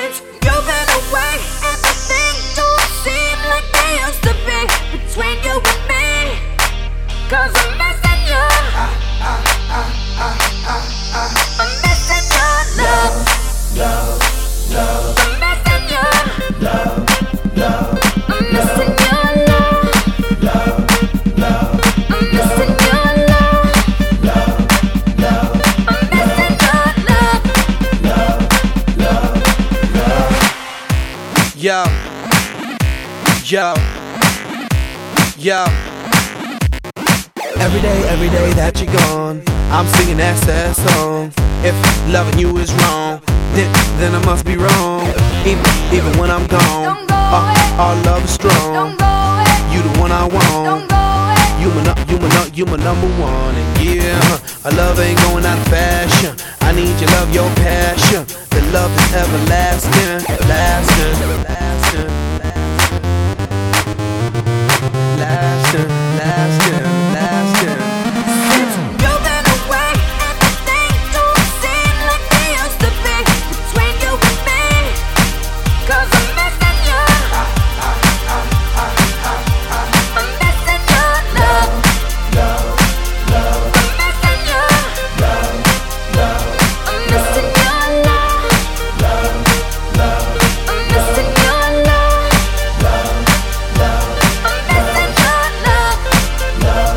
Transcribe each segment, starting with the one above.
Since you've been away and the things don't seem like they used to be between you and me. 'Cause I'm missing you. I'm missing your love. I'm missing you. I'm missing your love. I'm missing your love. I'm missing your love. Yo, every day that you're gone, I'm singing that sad song. If loving you is wrong, then I must be wrong. Even when I'm gone, our love is strong. You the one I want. You my number one. And yeah, our love ain't going out of fashion. I need your love, your passion. The love is everlasting, lasting. You've been away and the things don't seem like they used to be between you and me. 'Cause I'm missing you. I'm missing your love. I'm missing you. I'm missing your love. I'm missing your love. I'm missing your love.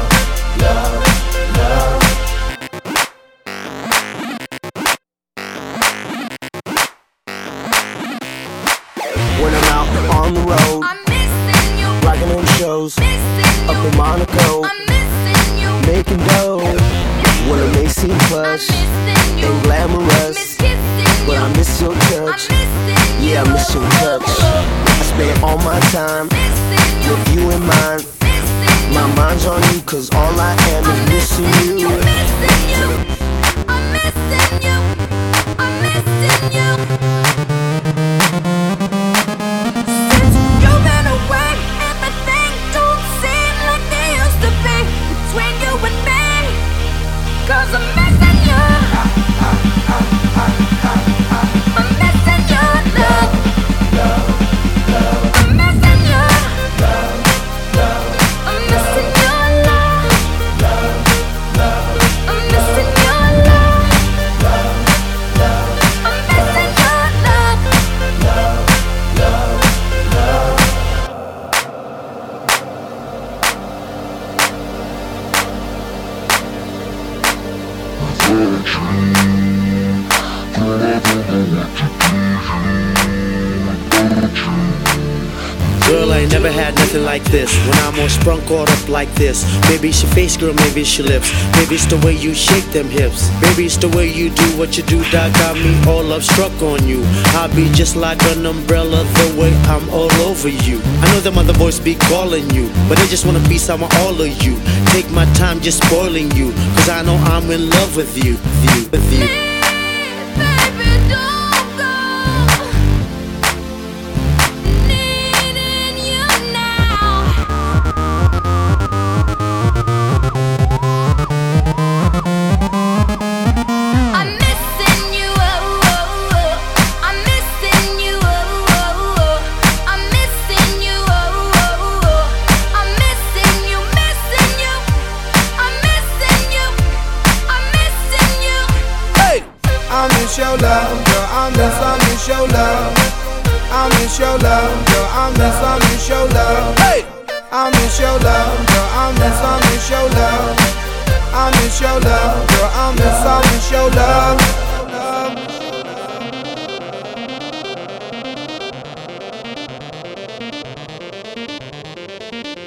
When I'm out on the road, I'm missing you. rocking them shows Missing up you. in Monaco, I'm missing you. making dough. Well, it may seem plush I'm missing you. and glamorous, Miss kissing but you. I miss your I'm touch. missing you. Yeah, I miss your touch. I spend all my time Missing you. with you in mind. Missing you. My mind's on you, 'cause all I am is missing you. Missing you. I'm missing you. I'm missing you. Since you've been away and the things don't seem like they used to be between you and me. 'Cause I'm missing you. I'm missing your love. I'm missing you. I'm missing your love. I'm missing your love. I'm missing your love. Girl, I ain't never had nothing like this. When I'm all sprung caught up like this. Maybe it's your face, girl, maybe it's your lips. Maybe it's the way you shake them hips. Maybe it's the way you do what you do that got me all up struck on you. I'll be just like an umbrella the way I'm all over you. I know them other boys be calling you, but they just wanna be some of all of you. Take my time just spoiling you, 'cause I know I'm in love with you, with you. Baby, don't go. Needing you now. I'm missing you. Oh, oh, oh. I'm missing you. Oh, oh, oh. I'm missing you. Oh, oh, oh. I'm missing you. Missing you. I'm missing you. I'm missing you. Hey, I miss your love, girl. I miss your love. I miss your love, girl. I miss your love. hey. I miss your love, girl. I miss your love. I miss your love, girl. I miss your